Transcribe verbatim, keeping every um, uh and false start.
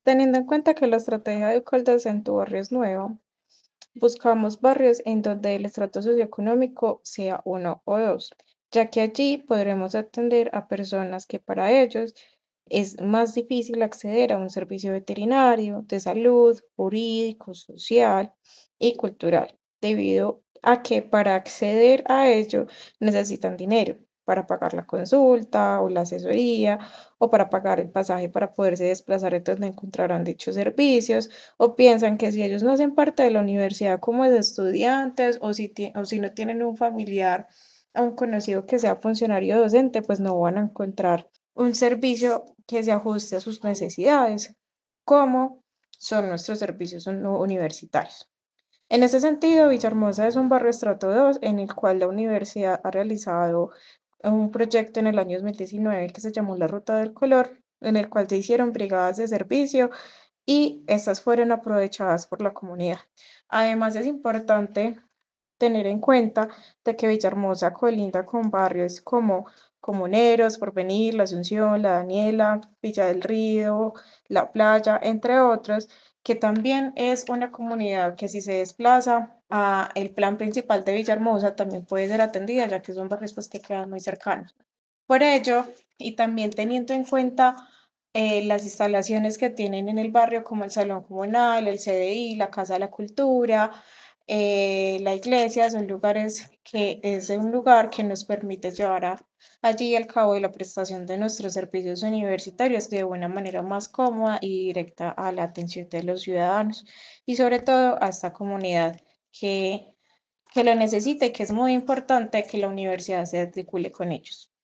Teniendo en cuenta que la estrategia de Caldas en tu barrio es nueva, buscamos barrios en donde el estrato socioeconómico sea uno o dos, ya que allí podremos atender a personas que para ellos es más difícil acceder a un servicio veterinario, de salud, jurídico, social y cultural, debido a que para acceder a ello necesitan dinero para pagar la consulta o la asesoría o para pagar el pasaje para poderse desplazar en donde encontrarán dichos servicios o piensan que si ellos no hacen parte de la universidad como de estudiantes o si, tie- o si no tienen un familiar, a un conocido que sea funcionario docente, pues no van a encontrar un servicio que se ajuste a sus necesidades, como son nuestros servicios uni- universitarios. En ese sentido, Villahermosa es un barrio estrato dos en el cual la universidad ha realizado un proyecto en el año dos mil diecinueve que se llamó la Ruta del Color, en el cual se hicieron brigadas de servicio y estas fueron aprovechadas por la comunidad. Además, es importante tener en cuenta de que Villahermosa colinda con barrios como Comuneros, Porvenir, La Asunción, La Daniela, Villa del Río, La Playa, entre otros, que también es una comunidad que si se desplaza a el plan principal de Villahermosa también puede ser atendida, ya que son barrios pues, que quedan muy cercanos. Por ello, y también teniendo en cuenta eh, las instalaciones que tienen en el barrio, como el Salón Comunal, el C D I, la Casa de la Cultura, eh, la iglesia, son lugares que es de un lugar que nos permite llevar a, allí al cabo de la prestación de nuestros servicios universitarios de una manera más cómoda y directa a la atención de los ciudadanos y sobre todo a esta comunidad que, que lo necesita y que es muy importante que la universidad se articule con ellos.